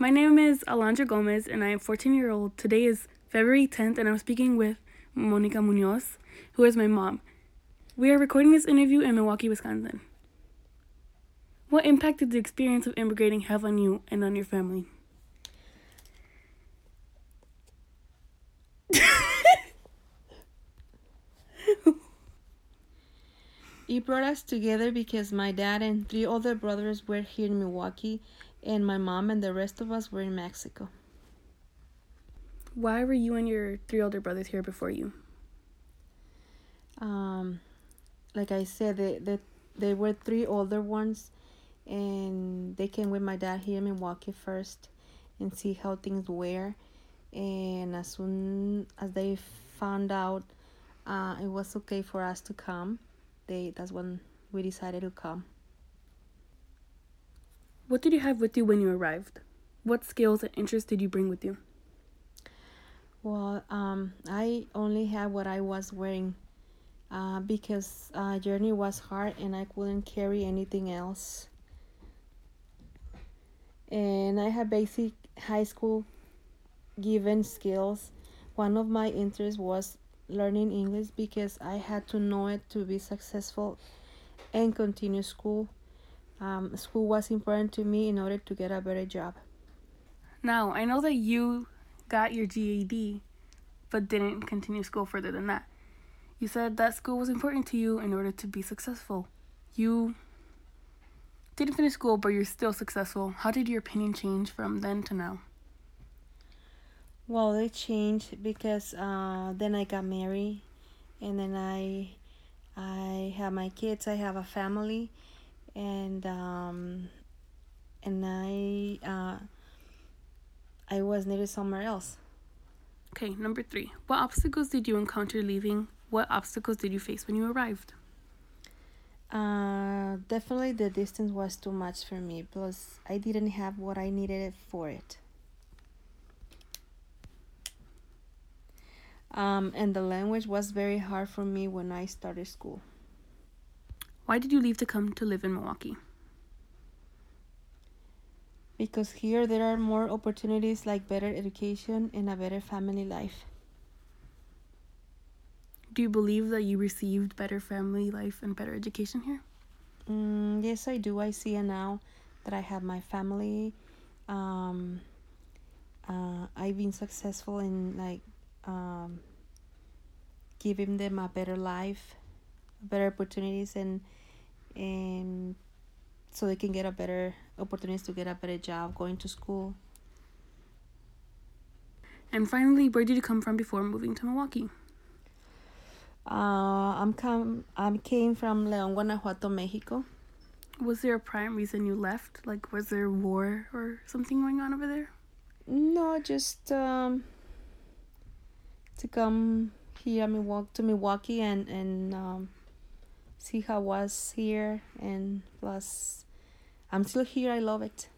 My name is Alondra Gomez, and I am 14-year-old. Today is February 10th, and I'm speaking with Monica Munoz, who is my mom. We are recording this interview in Milwaukee, Wisconsin. What impact did the experience of immigrating have on you and on your family? It brought us together because my dad and 3 older brothers were here in Milwaukee, and my mom and the rest of us were in Mexico. Why were you and your 3 older brothers here before you? Like I said, they were 3 older ones, and they came with my dad here in Milwaukee first and see how things were. And as soon as they found out it was okay for us to come, that's when we decided to come. What did you have with you when you arrived? What skills and interests did you bring with you? Well, I only had what I was wearing because journey was hard and I couldn't carry anything else. And I had basic high school given skills. One of my interests was learning English because I had to know it to be successful and continue school. School was important to me in order to get a better job. Now, I know that you got your GED, but didn't continue school further than that. You said that school was important to you in order to be successful. You didn't finish school, but you're still successful. How did your opinion change from then to now? Well, it changed because then I got married, and then I have my kids. I have a family, and I was needed somewhere else. Okay, number 3. What obstacles did you encounter leaving? What obstacles did you face when you arrived? Definitely the distance was too much for me. Plus, I didn't have what I needed for it. And the language was very hard for me when I started school. Why did you leave to come to live in Milwaukee? Because here there are more opportunities like better education and a better family life. Do you believe that you received better family life and better education here? Yes, I do. I see it now that I have my family. I've been successful in giving them a better life, better opportunities, and so they can get a better opportunities to get a better job, going to school. And finally, where did you come from before moving to Milwaukee? I came from León, Guanajuato, Mexico. Was there a prime reason you left? Like, was there war or something going on over there? No, just to come here to Milwaukee and see how it was here, and plus I'm still here. I love it.